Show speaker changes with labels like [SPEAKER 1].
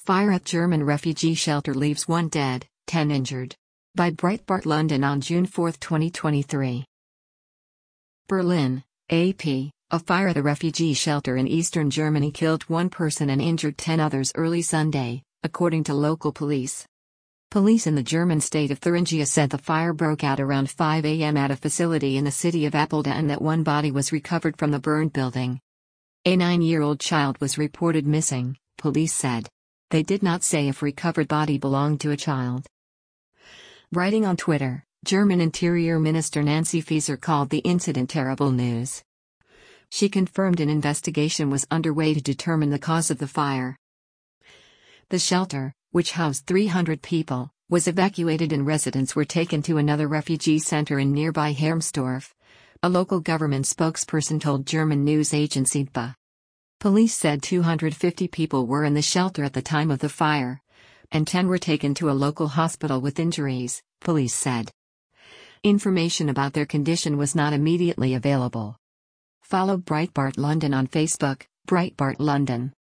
[SPEAKER 1] Fire at German refugee shelter leaves 1 dead, 10 injured. By Breitbart London on June 4, 2023. Berlin, AP. A fire at a refugee shelter in eastern Germany killed 1 person and injured 10 others early Sunday, according to local police. Police in the German state of Thuringia said the fire broke out around 5 a.m. at a facility in the city of Apeldoorn and that 1 body was recovered from the burned building. A 9-year-old child was reported missing, police said. They did not say if recovered body belonged to a child. Writing on Twitter, German Interior Minister Nancy Faeser called the incident terrible news. She confirmed an investigation was underway to determine the cause of the fire. The shelter, which housed 300 people, was evacuated and residents were taken to another refugee center in nearby Hermsdorf. A local government spokesperson told German news agency DPA. Police said 250 people were in the shelter at the time of the fire, and 10 were taken to a local hospital with injuries, police said. Information about their condition was not immediately available. Follow Breitbart London on Facebook, Breitbart London.